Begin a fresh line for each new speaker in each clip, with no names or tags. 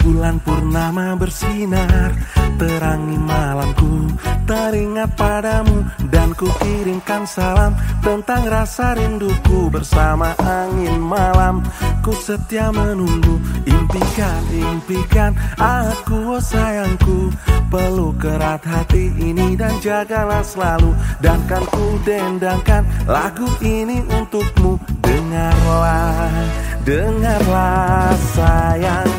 Bulan purnama bersinar, terangi malamku. Teringat padamu dan ku kirimkan salam tentang rasa rinduku bersama angin malam. Ku setia menunggu, impikan aku, oh sayangku. Peluk erat hati ini dan jagalah selalu. Dan kan ku dendangkan lagu ini untukmu. Dengarlah sayang.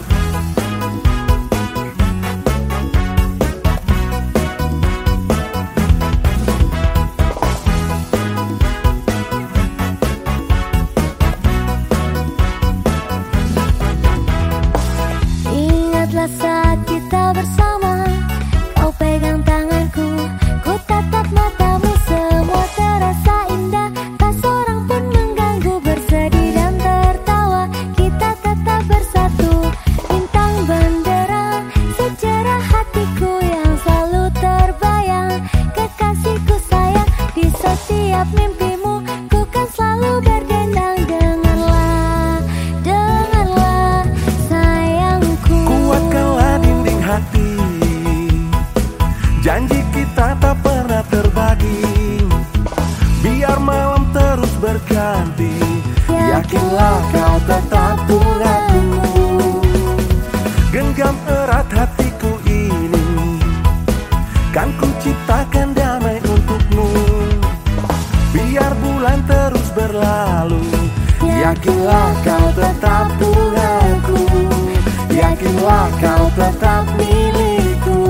Ingatlah saat kita bersama, kau pegang tanganku, ku tatap matamu, semua terasa indah, tak seorang pun mengganggu, bersedih dan tertawa, kita tetap bersatu. Bintang bendera sejarah hatiku yang selalu terbayang, kekasihku sayang, di setiap mimpimu ku kan selalu berdendang. Dengarlah sayangku.
Kuatkanlah dinding hati, janji kita tak pernah terbagi. Biar malam terus berganti, yakinlah kau tetap bungaku. Genggam erat hatiku ini, kan ku ciptakan damai untukmu. Biar bulan terus berlalu, yakinlah kau tetap bungaku. Yakinlah kau tetap milikku.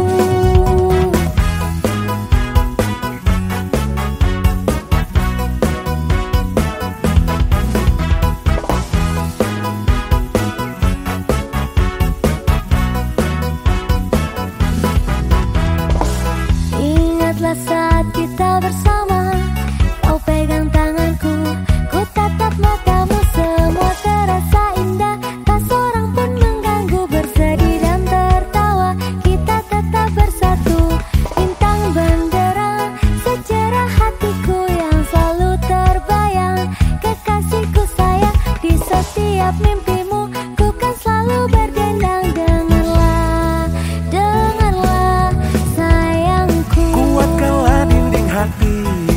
Ingatlah saat kita bersama, kau pegang tanganku, ku tatap matamu, semua terasa indah, tak seorang pun mengganggu, bersedih dan tertawa, kita tetap bersatu. Bintang bendera sejarah hatiku yang selalu terbayang, kekasihku sayang, di setiap mimpimu ku kan selalu berdendang. Dengarlah sayangku.
Kuatkanlah dinding hati,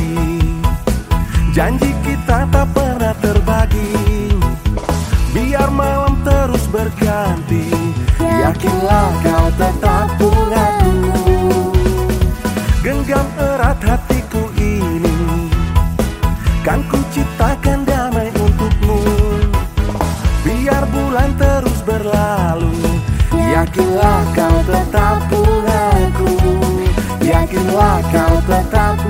janji kita tak pernah terbagi. Biar malam terus berganti, yakinlah kau tetap bungaku. Genggam erat hatiku ini, kan ku ciptakan damai untukmu. Biar bulan terus berlalu, yakinlah kau tetap bungaku. Yakinlah kau tetap